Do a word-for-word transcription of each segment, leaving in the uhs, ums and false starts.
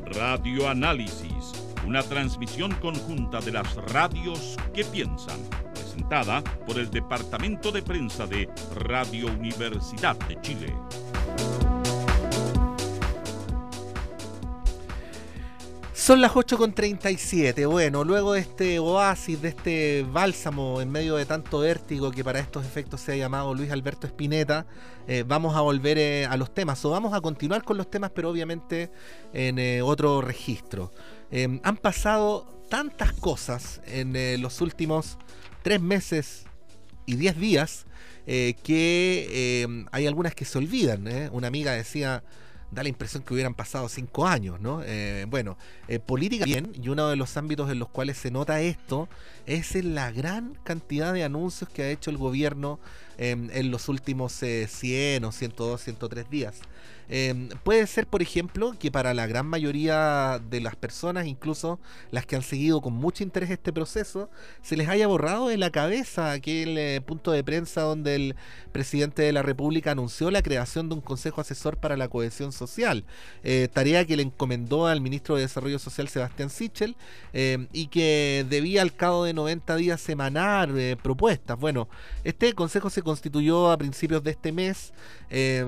Radioanálisis, una transmisión conjunta de las radios que piensan, presentada por el Departamento de Prensa de Radio Universidad de Chile. Son las ocho con treinta y siete. Bueno, luego de este oasis, de este bálsamo en medio de tanto vértigo que para estos efectos se ha llamado Luis Alberto Spinetta, eh, vamos a volver eh, a los temas, o vamos a continuar con los temas, pero obviamente en eh, otro registro. Eh, han pasado tantas cosas en eh, los últimos tres meses y diez días eh, que eh, hay algunas que se olvidan. ¿eh? Una amiga decía... da la impresión que hubieran pasado cinco años, ¿no? Eh, bueno, eh, política bien, y uno de los ámbitos en los cuales se nota esto es en la gran cantidad de anuncios que ha hecho el gobierno eh, en los últimos eh, cien o ciento dos, ciento tres días. Eh, puede ser, por ejemplo, que para la gran mayoría de las personas, incluso las que han seguido con mucho interés este proceso, se les haya borrado de la cabeza aquel eh, punto de prensa donde el presidente de la República anunció la creación de un Consejo Asesor para la Cohesión Social, eh, tarea que le encomendó al ministro de Desarrollo Social Sebastián Sichel, eh, y que debía al cabo de noventa días emanar eh, propuestas. Bueno, este consejo se constituyó a principios de este mes, eh,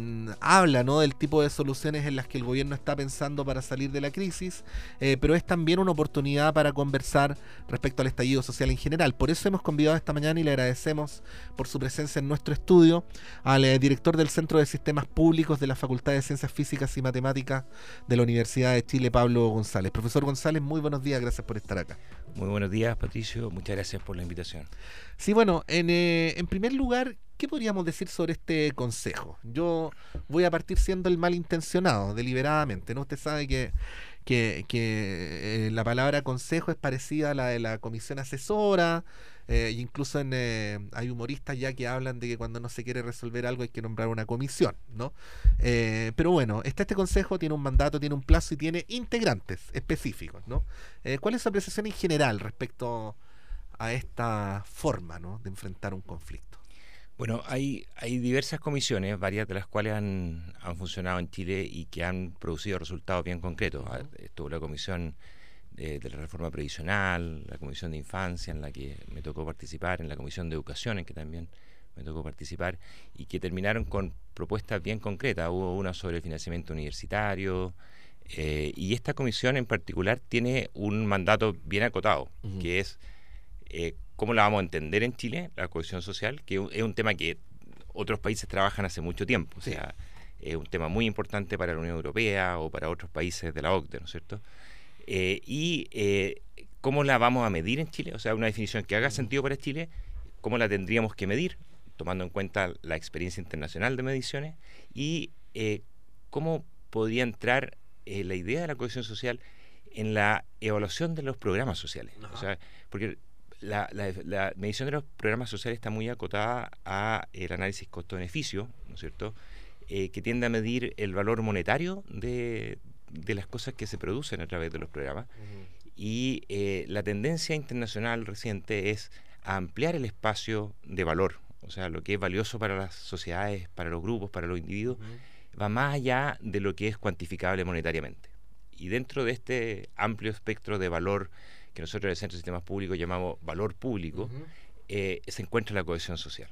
habla, ¿no?, del tipo de soluciones en las que el gobierno está pensando para salir de la crisis, eh, pero es también una oportunidad para conversar respecto al estallido social en general. Por eso hemos convidado esta mañana, y le agradecemos por su presencia en nuestro estudio, al eh, director del Centro de Sistemas Públicos de la Facultad de Ciencias Físicas y Matemáticas de la Universidad de Chile, Pablo González. Profesor González, muy buenos días, gracias por estar acá. Muy buenos días, Patricio, muchas gracias por la invitación. Sí, bueno, en, eh, en primer lugar, ¿qué podríamos decir sobre este consejo? Yo voy a partir siendo el malintencionado, deliberadamente, ¿no? Usted sabe que, que, que eh, la palabra consejo es parecida a la de la comisión asesora, eh, incluso en, eh, hay humoristas ya que hablan de que cuando no se quiere resolver algo hay que nombrar una comisión, ¿no? Eh, pero bueno, está este consejo, tiene un mandato, tiene un plazo y tiene integrantes específicos, ¿no? Eh, ¿Cuál es su apreciación en general respecto a esta forma, ¿no?, de enfrentar un conflicto? Bueno, hay, hay diversas comisiones, varias de las cuales han, han funcionado en Chile y que han producido resultados bien concretos. Uh-huh. Estuvo la comisión de, de la reforma previsional, la comisión de infancia en la que me tocó participar, en la comisión de educación en que también me tocó participar, y que terminaron con propuestas bien concretas. Hubo una sobre el financiamiento universitario, eh, y esta comisión en particular tiene un mandato bien acotado, uh-huh. que es eh, cómo la vamos a entender en Chile, la cohesión social, que es un tema que otros países trabajan hace mucho tiempo. Sí. O sea, es un tema muy importante para la Unión Europea o para otros países de la O C D E, ¿no es cierto? Eh, y eh, cómo la vamos a medir en Chile, o sea, una definición que haga sentido para Chile, cómo la tendríamos que medir, tomando en cuenta la experiencia internacional de mediciones, y eh, cómo podría entrar eh, la idea de la cohesión social en la evaluación de los programas sociales. Ajá. O sea, porque La, la, la medición de los programas sociales está muy acotada a el análisis costo-beneficio, ¿no es cierto?, eh, que tiende a medir el valor monetario de, de las cosas que se producen a través de los programas. Uh-huh. Y eh, la tendencia internacional reciente es a ampliar el espacio de valor, o sea, lo que es valioso para las sociedades, para los grupos, para los individuos, uh-huh. va más allá de lo que es cuantificable monetariamente. Y dentro de este amplio espectro de valor que nosotros en el Centro de Sistemas Públicos llamamos valor público, uh-huh. eh, se encuentra la cohesión social.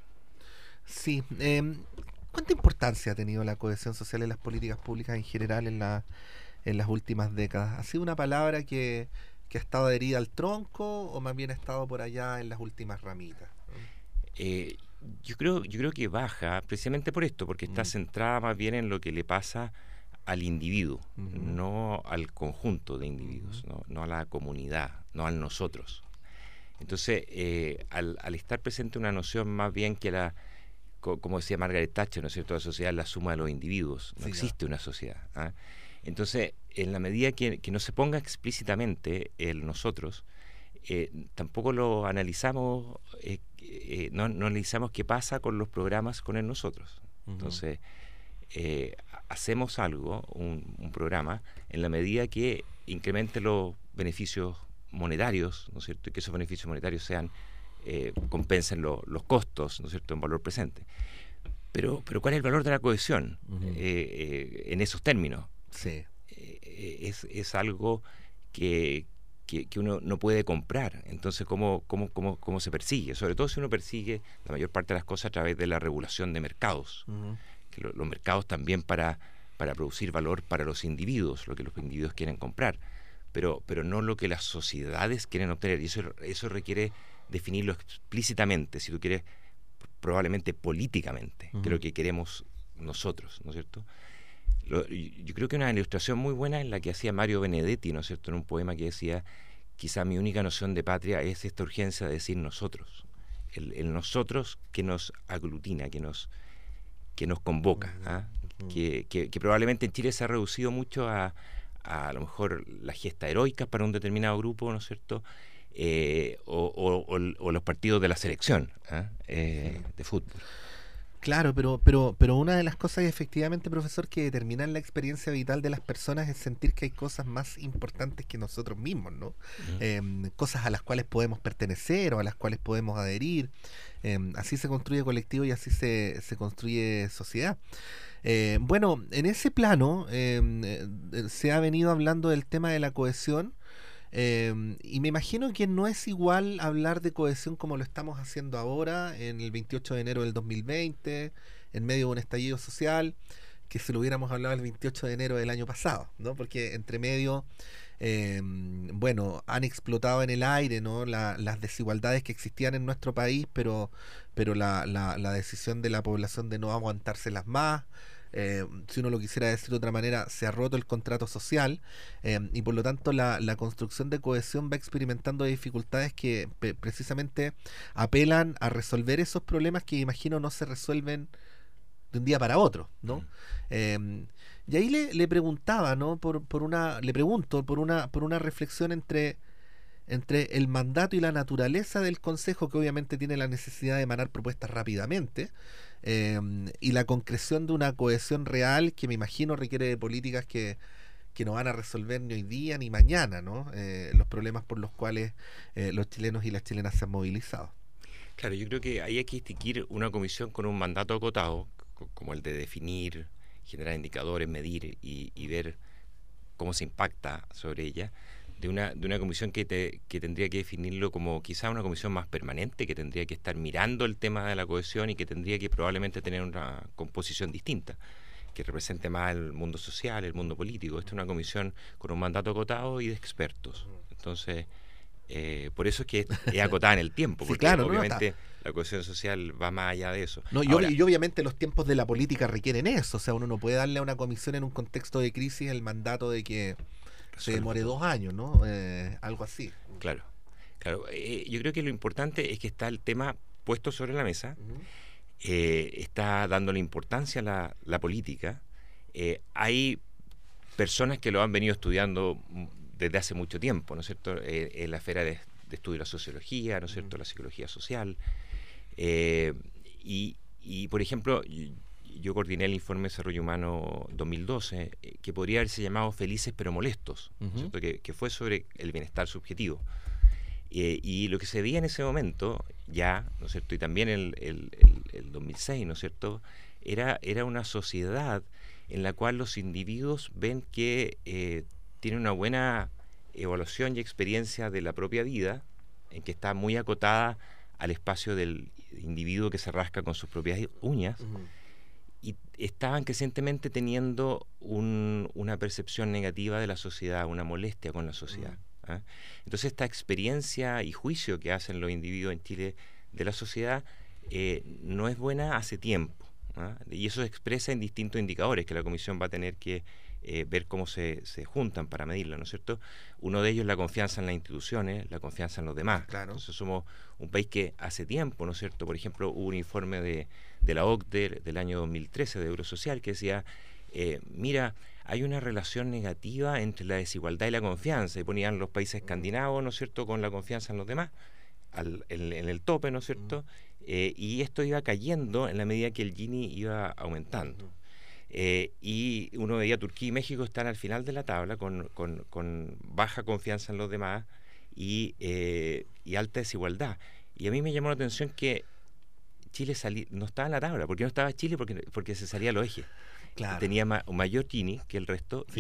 Sí. Eh, ¿Cuánta importancia ha tenido la cohesión social en las políticas públicas en general en, la, en las últimas décadas? ¿Ha sido una palabra que, que ha estado adherida al tronco o más bien ha estado por allá en las últimas ramitas? Eh, yo creo, yo creo que baja precisamente por esto, porque está uh-huh. centrada más bien en lo que le pasa al individuo, uh-huh. no al conjunto de individuos, uh-huh. no, no a la comunidad, no al nosotros. Entonces, eh, al, al estar presente una noción más bien que la, co, como decía Margaret Thatcher, ¿no es cierto?, la sociedad es la suma de los individuos, no sí, existe ya. una sociedad. ¿eh? Entonces, en la medida que, que no se ponga explícitamente el nosotros, eh, tampoco lo analizamos, eh, eh, no, no analizamos qué pasa con los programas con el nosotros. Uh-huh. Entonces, Eh, hacemos algo, un, un programa, en la medida que incremente los beneficios monetarios, ¿no es cierto?, y que esos beneficios monetarios sean eh, compensen lo, los costos, ¿no es cierto?, en valor presente. Pero, pero ¿cuál es el valor de la cohesión uh-huh. eh, eh, en esos términos? Sí. Eh, eh, es, es algo que, que, que uno no puede comprar. Entonces, ¿cómo, cómo, cómo, cómo se persigue? Sobre todo si uno persigue la mayor parte de las cosas a través de la regulación de mercados. Uh-huh. Que lo, los mercados también para, para producir valor para los individuos, lo que los individuos quieren comprar, pero, pero no lo que las sociedades quieren obtener. Y eso, eso requiere definirlo explícitamente, si tú quieres, probablemente políticamente, uh-huh. que es lo que queremos nosotros, ¿no es cierto? Lo, yo creo que una ilustración muy buena es la que hacía Mario Benedetti, ¿no es cierto?, en un poema que decía: quizá mi única noción de patria es esta urgencia de decir nosotros, el, el nosotros que nos aglutina, que nos, que nos convoca, ¿ah? uh-huh. que, que, que probablemente en Chile se ha reducido mucho a, a, a lo mejor las gestas heroicas para un determinado grupo, ¿no es cierto?, Eh, o, o, o los partidos de la selección ¿eh? Eh, de fútbol. Claro, pero, pero, pero una de las cosas efectivamente, profesor, que determinan la experiencia vital de las personas es sentir que hay cosas más importantes que nosotros mismos, ¿no? Uh-huh. Eh, cosas a las cuales podemos pertenecer o a las cuales podemos adherir. Eh, así se construye colectivo y así se, se construye sociedad. Eh, bueno, en ese plano eh, eh, se ha venido hablando del tema de la cohesión. Eh, y me imagino que no es igual hablar de cohesión como lo estamos haciendo ahora, en el veintiocho de enero del dos mil veinte, en medio de un estallido social, que si lo hubiéramos hablado el veintiocho de enero del año pasado, ¿no? Porque entre medio, eh, bueno, han explotado en el aire, ¿no? La, las desigualdades que existían en nuestro país, pero, pero la, la, la decisión de la población de no aguantárselas más. Eh, si uno lo quisiera decir de otra manera, se ha roto el contrato social eh, y por lo tanto la, la construcción de cohesión va experimentando dificultades que pe- precisamente apelan a resolver esos problemas que imagino no se resuelven de un día para otro, ¿no? Mm. Eh, y ahí le, le preguntaba, ¿no? Por, por una, le pregunto por una, por una reflexión entre entre el mandato y la naturaleza del Consejo, que obviamente tiene la necesidad de emanar propuestas rápidamente, eh, y la concreción de una cohesión real que me imagino requiere de políticas que, que no van a resolver ni hoy día ni mañana, ¿no? Eh, los problemas por los cuales eh, los chilenos y las chilenas se han movilizado. Claro, yo creo que ahí hay que distinguir una comisión con un mandato acotado, como el de definir, generar indicadores, medir y, y ver cómo se impacta sobre ella, de una de una comisión que te, que tendría que definirlo como quizá una comisión más permanente, que tendría que estar mirando el tema de la cohesión y que tendría que probablemente tener una composición distinta, que represente más el mundo social, el mundo político. Esta es una comisión con un mandato acotado y de expertos. Entonces, eh, por eso es que es acotada en el tiempo, porque sí, claro, obviamente no, no, la cohesión social va más allá de eso. No, y, Ahora, y obviamente los tiempos de la política requieren eso, o sea, uno no puede darle a una comisión en un contexto de crisis el mandato de que se demore dos años, ¿no? Eh, algo así. Claro, claro. Eh, yo creo que lo importante es que está el tema puesto sobre la mesa, uh-huh. eh, está dándole importancia a la, la política. Eh, hay personas que lo han venido estudiando desde hace mucho tiempo, ¿no es cierto? Eh, en la esfera de, de estudio de la sociología, ¿no es cierto? Uh-huh. La psicología social. Eh, y, y, por ejemplo, yo coordiné el informe de Desarrollo Humano dos mil doce, eh, que podría haberse llamado Felices pero Molestos, uh-huh. ¿cierto? Que, que fue sobre el bienestar subjetivo. Eh, y lo que se veía en ese momento, ya, ¿no es cierto? Y también el, el, el, el dos mil seis, ¿no es cierto? Era, era una sociedad en la cual los individuos ven que eh, tienen una buena evaluación y experiencia de la propia vida, en que está muy acotada al espacio del individuo que se rasca con sus propias uñas, uh-huh. y estaban crecientemente teniendo un, una percepción negativa de la sociedad, una molestia con la sociedad. Uh-huh. ¿eh? Entonces esta experiencia y juicio que hacen los individuos en Chile de la sociedad eh, no es buena hace tiempo, ¿eh? Y eso se expresa en distintos indicadores que la Comisión va a tener que eh, ver cómo se, se juntan para medirlo, ¿no es cierto? Uno de ellos es la confianza en las instituciones, la confianza en los demás. Claro. Entonces somos un país que hace tiempo, ¿no es cierto? Por ejemplo, hubo un informe de, de la O C D E del año dos mil trece de Eurosocial que decía, eh, mira, hay una relación negativa entre la desigualdad y la confianza, y ponían los países escandinavos, ¿no es cierto?, con la confianza en los demás, al, en, en el tope, ¿no es cierto?, eh, y esto iba cayendo en la medida que el Gini iba aumentando. Eh, y uno veía Turquía y México están al final de la tabla con, con, con baja confianza en los demás y, eh, y alta desigualdad. Y a mí me llamó la atención que Chile salí, no estaba en la tabla. ¿Por qué no estaba Chile? Porque, porque se salía a los ejes. Claro. Tenía ma, un mayor Gini que el resto, sí.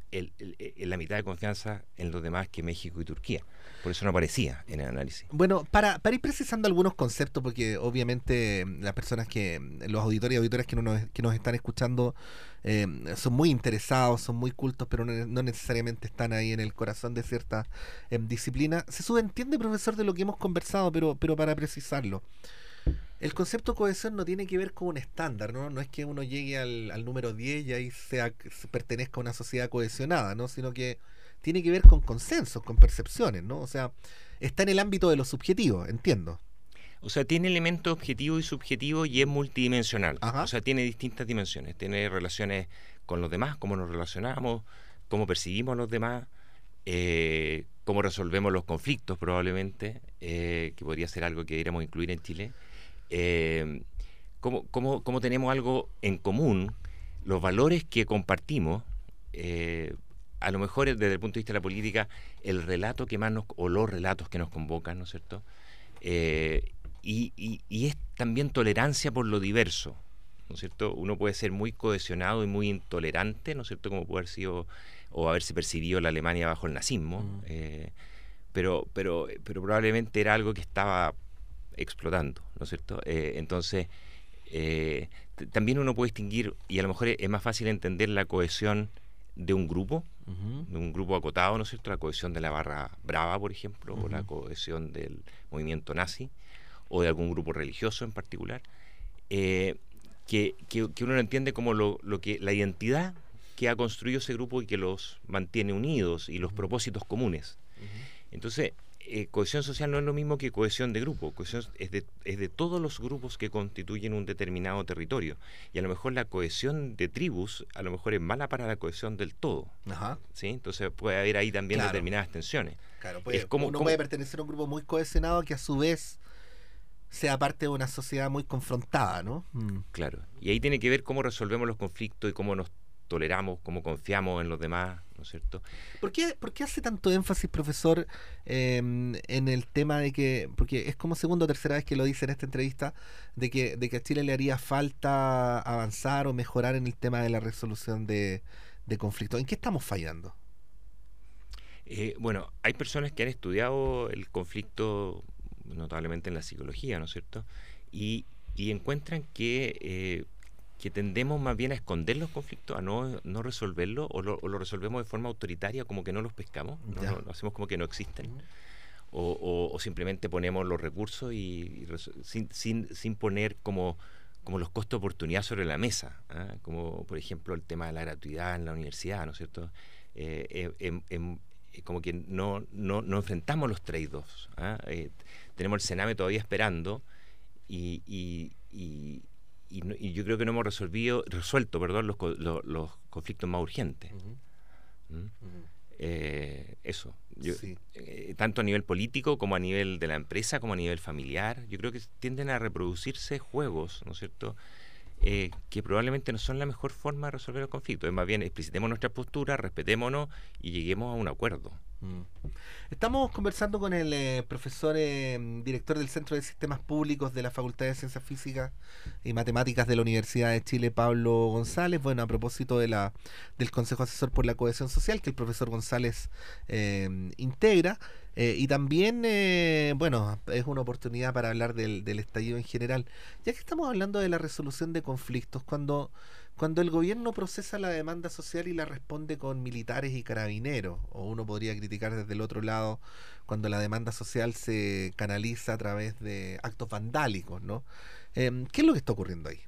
el, el, el, la mitad de confianza en los demás que México y Turquía. Por eso no aparecía en el análisis. Bueno, para, para ir precisando algunos conceptos, porque obviamente las personas que, los auditores y auditoras que, no nos, que nos están escuchando eh, son muy interesados, son muy cultos, pero no, no necesariamente están ahí en el corazón de cierta eh, disciplina. Se subentiende, profesor, de lo que hemos conversado, pero, pero para precisarlo. El concepto de cohesión no tiene que ver con un estándar, ¿no? No es que uno llegue al, al número diez y ahí sea, pertenezca a una sociedad cohesionada, ¿no? Sino que tiene que ver con consensos, con percepciones, ¿no? O sea, está en el ámbito de lo subjetivo, entiendo. O sea, tiene elementos objetivos y subjetivos y es multidimensional. Ajá. O sea, tiene distintas dimensiones. Tiene relaciones con los demás, cómo nos relacionamos, cómo percibimos a los demás, eh, cómo resolvemos los conflictos probablemente, eh, que podría ser algo que deberíamos incluir en Chile. Eh, cómo, cómo, cómo tenemos algo en común, los valores que compartimos, eh, a lo mejor desde el punto de vista de la política, el relato que más nos, o los relatos que nos convocan, ¿no es cierto? Eh, y, y, y es también tolerancia por lo diverso, ¿no es cierto? Uno puede ser muy cohesionado y muy intolerante, ¿no es cierto? Como puede haber sido o haberse percibido la Alemania bajo el nazismo, mm. eh, pero, pero, pero probablemente era algo que estaba explotando, ¿no es cierto? Eh, entonces, eh, t- también uno puede distinguir, y a lo mejor es, es más fácil entender la cohesión de un grupo, uh-huh. de un grupo acotado, ¿no es cierto? La cohesión de la Barra Brava, por ejemplo, uh-huh. o la cohesión del movimiento nazi, o de algún grupo religioso en particular, eh, que, que, que uno lo entiende como lo, lo que la identidad que ha construido ese grupo y que los mantiene unidos y los uh-huh. propósitos comunes. Uh-huh. Entonces, Eh, cohesión social no es lo mismo que cohesión de grupo. Cohesión es de, es de todos los grupos que constituyen un determinado territorio. Y a lo mejor la cohesión de tribus a lo mejor es mala para la cohesión del todo. Ajá. ¿Sí? Entonces puede haber ahí también claro. determinadas tensiones. Claro, puede, es como, uno como, puede pertenecer a un grupo muy cohesionado que a su vez sea parte de una sociedad muy confrontada, ¿no? Mm. Claro. Y ahí tiene que ver cómo resolvemos los conflictos y cómo nos toleramos, cómo confiamos en los demás, ¿no es cierto? ¿Por qué, por qué hace tanto énfasis, profesor, eh, en el tema de que, porque es como segunda o tercera vez que lo dice en esta entrevista, de que, de que a Chile le haría falta avanzar o mejorar en el tema de la resolución de, de conflictos? ¿En qué estamos fallando? Eh, bueno, hay personas que han estudiado el conflicto notablemente en la psicología, ¿no es cierto? Y, y encuentran que... Eh, que tendemos más bien a esconder los conflictos, a no, no resolverlos, o lo, o lo resolvemos de forma autoritaria, como que no los pescamos, no, no, lo hacemos como que no existen, uh-huh. o, o, o simplemente ponemos los recursos y, y res, sin, sin, sin poner como, como los costos de oportunidad sobre la mesa, ¿eh? Como por ejemplo el tema de la gratuidad en la universidad, ¿no es cierto? Eh, eh, eh, eh, como que no, no, no enfrentamos los trade-offs, ¿eh? Eh, tenemos el Sename todavía esperando y... y, y Y, no, y yo creo que no hemos resolvido, resuelto perdón, los, los, los conflictos más urgentes. Uh-huh. ¿Mm? Uh-huh. Eh, eso. Yo, sí. eh, tanto a nivel político como a nivel de la empresa, como a nivel familiar. Yo creo que tienden a reproducirse juegos, ¿no es cierto?, eh, que probablemente no son la mejor forma de resolver los conflictos. Es más bien, explicitemos nuestra postura, respetémonos y lleguemos a un acuerdo. Mm. Estamos conversando con el eh, profesor eh, director del Centro de Sistemas Públicos de la Facultad de Ciencias Físicas y Matemáticas de la Universidad de Chile, Pablo González. Bueno, a propósito de la del Consejo Asesor por la Cohesión Social, que el profesor González eh, integra. Eh, y también, eh, bueno, es una oportunidad para hablar del, del estallido en general. Ya que estamos hablando de la resolución de conflictos, cuando... Cuando el gobierno procesa la demanda social y la responde con militares y carabineros, o uno podría criticar desde el otro lado cuando la demanda social se canaliza a través de actos vandálicos, ¿no? Eh, ¿Qué es lo que está ocurriendo ahí?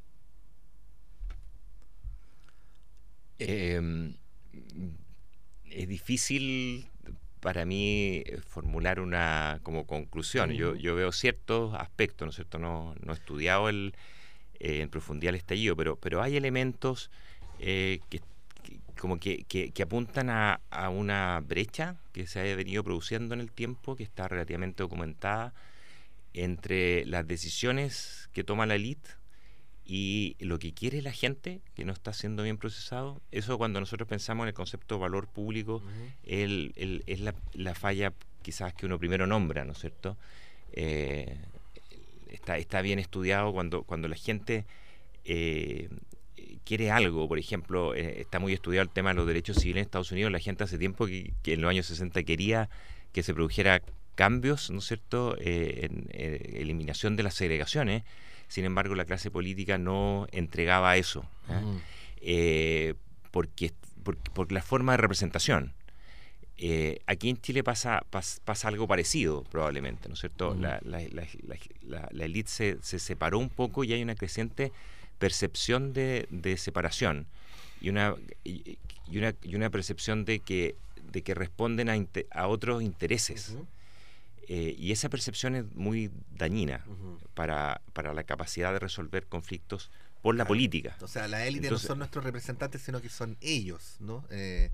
Eh, es difícil para mí formular una como conclusión. Uh-huh. Yo, yo veo ciertos aspectos, ¿no es cierto? No, no he estudiado el... Eh, en profundidad el estallido, pero pero hay elementos eh, que, que como que, que, que apuntan a, a una brecha que se ha venido produciendo en el tiempo, que está relativamente documentada entre las decisiones que toma la élite y lo que quiere la gente, que no está siendo bien procesado. Eso, cuando nosotros pensamos en el concepto de valor público, uh-huh. el, el, es la, la falla quizás que uno primero nombra, ¿no es cierto? Eh, Está, está bien estudiado cuando, cuando la gente eh, quiere algo, por ejemplo, eh, está muy estudiado el tema de los derechos civiles en Estados Unidos. La gente hace tiempo que, que en los años sesenta quería que se produjera cambios, ¿no es cierto?, eh, en eh, eliminación de las segregaciones. Sin embargo, la clase política no entregaba eso, ¿eh? Mm. Eh, porque, por, por la forma de representación. Eh, aquí en Chile pasa, pasa pasa algo parecido, probablemente, ¿no es cierto? Mm. La, la, la, la, la, la élite se, se separó un poco y hay una creciente percepción de, de separación y una, y, y una y una percepción de que, de que responden a, inter, a otros intereses. Uh-huh. Eh, y esa percepción es muy dañina uh-huh. para, para la capacidad de resolver conflictos por la claro. política. O sea, la élite no son nuestros representantes, sino que son ellos, ¿no? Eh,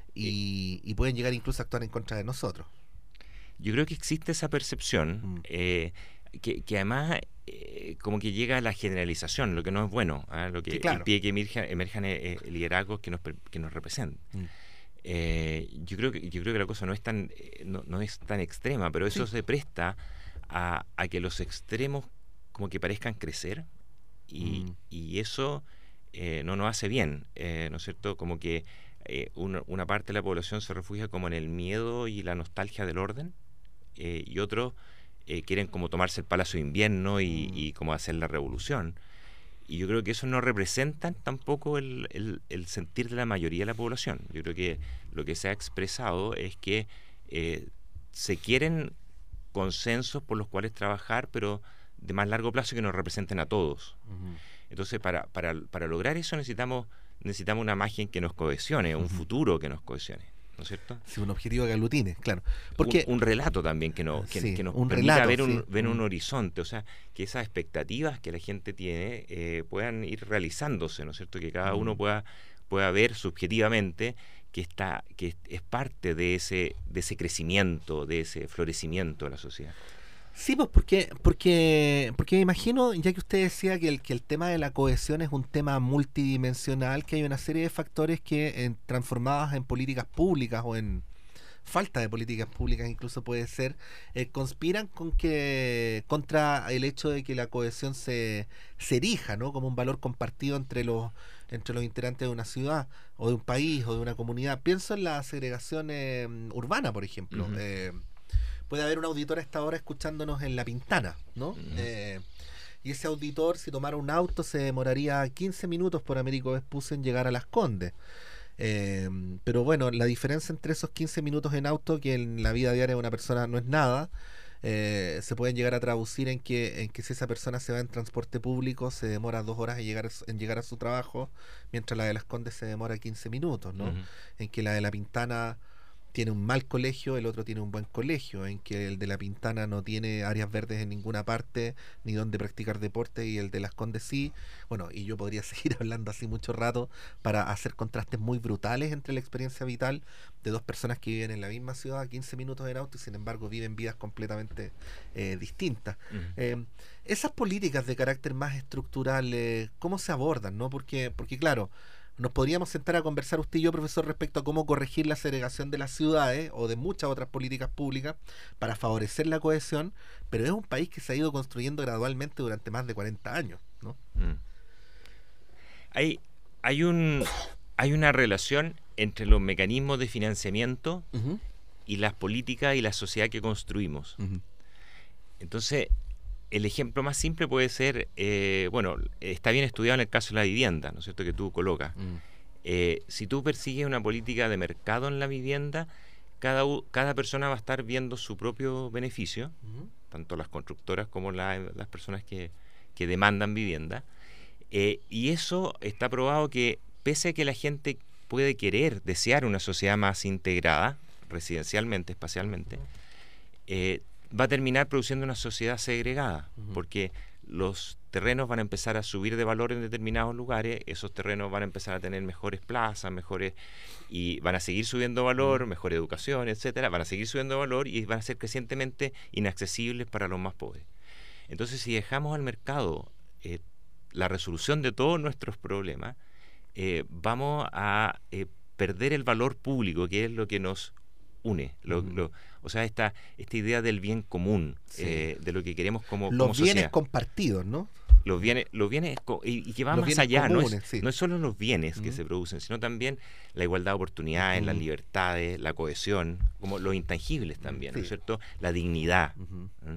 y, y pueden llegar incluso a actuar en contra de nosotros. Yo creo que existe esa percepción, mm. eh, que, que además eh, como que llega a la generalización, lo que no es bueno, ¿eh? Lo que sí, claro. impide que emerjan, emerjan eh, liderazgos que nos, que nos representen. Mm. Eh, yo creo que yo creo que la cosa no es tan eh, no, no es tan extrema, pero eso sí. se presta a, a que los extremos como que parezcan crecer y, mm. y eso eh, no nos hace bien, eh, ¿no es cierto? Como que eh, una, una parte de la población se refugia como en el miedo y la nostalgia del orden, eh, y otros eh, quieren como tomarse el Palacio de Invierno y, mm. y como hacer la revolución. Y yo creo que eso no representa tampoco el, el, el sentir de la mayoría de la población. Yo creo que lo que se ha expresado es que eh, se quieren consensos por los cuales trabajar, pero de más largo plazo que nos representen a todos. Uh-huh. Entonces, para, para, para lograr eso necesitamos, necesitamos una imagen que nos cohesione, uh-huh. un futuro que nos cohesione, ¿no es cierto? Sí, un objetivo que aglutine, claro. Porque un, un relato también que, no, que, sí, que nos un permita relato, ver, un, sí. ver un horizonte, o sea, que esas expectativas que la gente tiene eh, puedan ir realizándose, ¿no es cierto? Que cada uno pueda, pueda ver subjetivamente que está que es parte de ese de ese crecimiento, de ese florecimiento de la sociedad. Sí, pues porque porque porque me imagino, ya que usted decía que el que el tema de la cohesión es un tema multidimensional, que hay una serie de factores que en, transformadas en políticas públicas o en falta de políticas públicas incluso puede ser, eh, conspiran con que contra el hecho de que la cohesión se, se erija, ¿no?, como un valor compartido entre los entre los integrantes de una ciudad o de un país o de una comunidad. Pienso en la segregación eh, urbana, por ejemplo. Uh-huh. eh, puede haber un auditor a esta hora escuchándonos en La Pintana, ¿no? Uh-huh. eh, y ese auditor, si tomara un auto, se demoraría quince minutos por Américo Vespucio en llegar a Las Condes. Eh, pero bueno, la diferencia entre esos quince minutos en auto, que en la vida diaria de una persona no es nada, eh, se pueden llegar a traducir en que en que si esa persona se va en transporte público se demora dos horas en llegar, en llegar a su trabajo, mientras la de Las Condes se demora quince minutos, ¿no? Uh-huh. En que la de La Pintana tiene un mal colegio, el otro tiene un buen colegio, en que el de La Pintana no tiene áreas verdes en ninguna parte, ni donde practicar deporte, y el de Las Condes sí. Bueno, y yo podría seguir hablando así mucho rato para hacer contrastes muy brutales entre la experiencia vital de dos personas que viven en la misma ciudad a quince minutos en auto y sin embargo viven vidas completamente eh, distintas. Uh-huh. Eh, esas políticas de carácter más estructural, eh, ¿cómo se abordan, no? Porque, porque claro, nos podríamos sentar a conversar usted y yo, profesor, respecto a cómo corregir la segregación de las ciudades o de muchas otras políticas públicas para favorecer la cohesión, pero es un país que se ha ido construyendo gradualmente durante más de cuarenta años, ¿no? Mm. Hay, hay, un, hay una relación entre los mecanismos de financiamiento uh-huh. y las políticas y la sociedad que construimos. Uh-huh. Entonces, el ejemplo más simple puede ser, eh, bueno, está bien estudiado en el caso de la vivienda, ¿no es cierto?, que tú colocas. Mm. Eh, si tú persigues una política de mercado en la vivienda, cada, cada persona va a estar viendo su propio beneficio, mm. tanto las constructoras como la, las personas que, que demandan vivienda. Eh, y eso está probado que, pese a que la gente puede querer, desear una sociedad más integrada, residencialmente, espacialmente, eh, va a terminar produciendo una sociedad segregada, uh-huh. porque los terrenos van a empezar a subir de valor en determinados lugares, esos terrenos van a empezar a tener mejores plazas, mejores, y van a seguir subiendo valor, uh-huh. mejor educación, etcétera, van a seguir subiendo valor y van a ser crecientemente inaccesibles para los más pobres. Entonces, si dejamos al mercado eh, la resolución de todos nuestros problemas, eh, vamos a eh, perder el valor público, que es lo que nos une, lo, mm. lo, o sea, esta, esta idea del bien común, sí. eh, de lo que queremos como, los como bienes sociedad. Compartidos, ¿no? los bienes, los bienes y, y que va Los más bienes allá, comunes, no, es, sí. no es solo los bienes que Mm. se producen, sino también la igualdad de oportunidades, Mm. las libertades, la cohesión, como los intangibles también, ¿no es Sí. cierto? La dignidad. Ujú. ¿eh?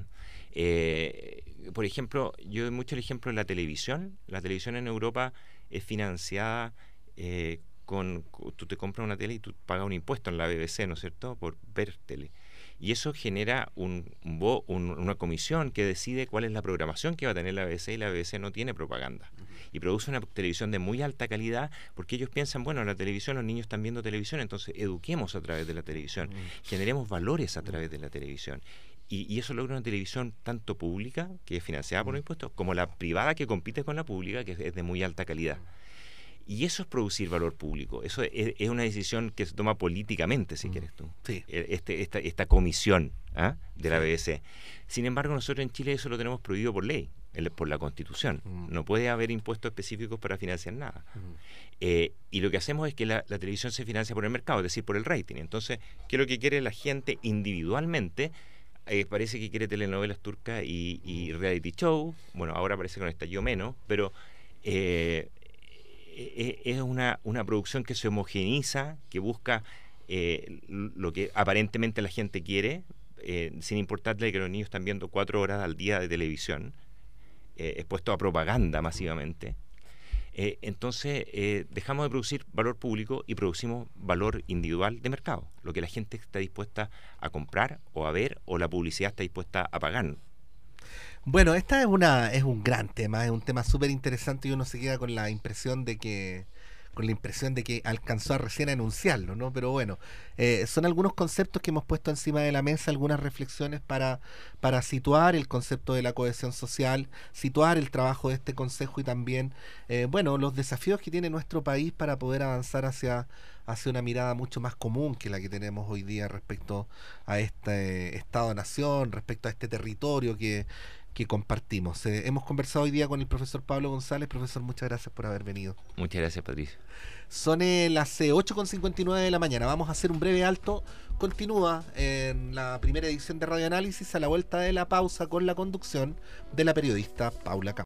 Eh, por ejemplo, yo doy mucho el ejemplo de la televisión. La televisión en Europa es financiada eh, con, con- tú te compras una tele y tú pagas un impuesto en la B B C, ¿no es cierto?, por ver tele. Y eso genera un, un bo- un- una comisión que decide cuál es la programación que va a tener la B B C, y la B B C no tiene propaganda. Y produce una televisión de muy alta calidad porque ellos piensan, bueno, la televisión, los niños están viendo televisión, entonces eduquemos a través de la televisión, generemos valores a través de la televisión. Y, y eso logra una televisión tanto pública, que es financiada por los impuestos, como la privada, que compite con la pública, que es, es de muy alta calidad. Y eso es producir valor público. Eso es, es una decisión que se toma políticamente, si Mm. quieres tú. Sí. Este, esta, esta comisión ¿ah? de la Sí. B B C. Sin embargo, nosotros en Chile eso lo tenemos prohibido por ley, el- por la Constitución. Mm. No puede haber impuestos específicos para financiar nada. Mm. Eh, y lo que hacemos es que la, la televisión se financia por el mercado, es decir, por el rating. Entonces, ¿qué es lo que quiere la gente individualmente? Eh, parece que quiere telenovelas turcas y, y reality show. Bueno, ahora parece que con estallido menos, pero eh, eh, es una, una producción que se homogeneiza, que busca eh, lo que aparentemente la gente quiere, eh, sin importarle que los niños están viendo cuatro horas al día de televisión, eh, expuestos a propaganda masivamente. Eh, entonces eh, dejamos de producir valor público y producimos valor individual de mercado, lo que la gente está dispuesta a comprar o a ver, o la publicidad está dispuesta a pagar. Bueno, esta es una es un gran tema, es un tema súper interesante y uno se queda con la impresión de que con la impresión de que alcanzó a recién anunciarlo, ¿no? Pero bueno, eh, son algunos conceptos que hemos puesto encima de la mesa, algunas reflexiones para, para situar el concepto de la cohesión social, situar el trabajo de este consejo y también, eh, bueno, los desafíos que tiene nuestro país para poder avanzar hacia, hacia una mirada mucho más común que la que tenemos hoy día respecto a este Estado-nación, respecto a este territorio que que compartimos. Eh, hemos conversado hoy día con el profesor Pablo González. Profesor, muchas gracias por haber venido. Muchas gracias, Patricio. Son eh, las eh, ocho con cincuenta y nueve de la mañana. Vamos a hacer un breve alto. Continúa en la primera edición de Radio Análisis, a la vuelta de la pausa, con la conducción de la periodista Paula Campos.